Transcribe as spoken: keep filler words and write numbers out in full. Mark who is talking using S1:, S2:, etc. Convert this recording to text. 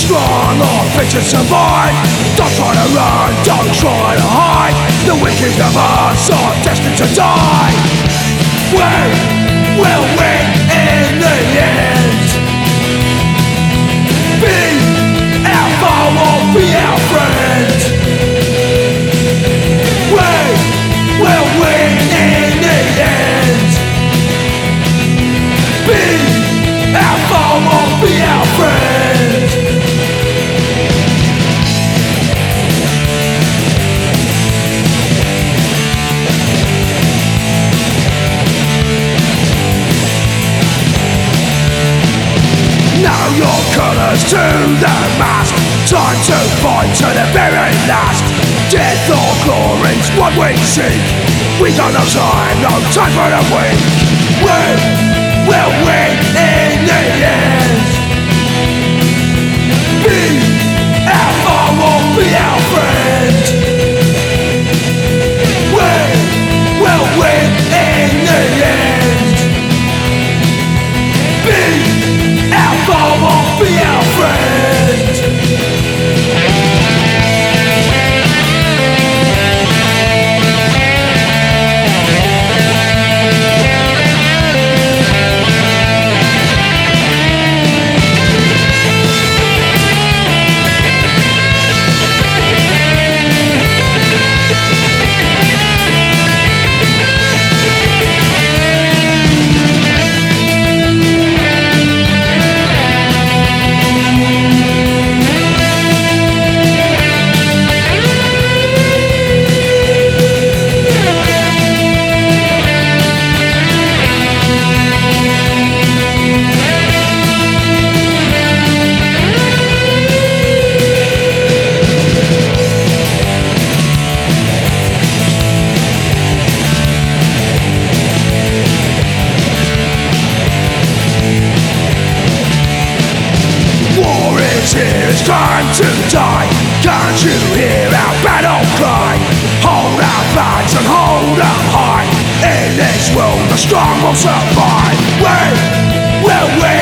S1: strong or fit to survive. Don't try to run, don't try to hide. The wicked of us are destined to die. We will win in the end. Be our foe or be our friend. We will win in the end. Be our foe or be our friend. Now your colours to the mast. Time to fight to the very last. Death or glory's what we seek. We got no time, no time for the weak. We will win in the end. Be our foe or be our friend. We will win in the end. Be our foe or be our friend. It's time to die. Can't you hear our battle cry? Hold our flags and hold them high. In this world the strong will survive. We will win.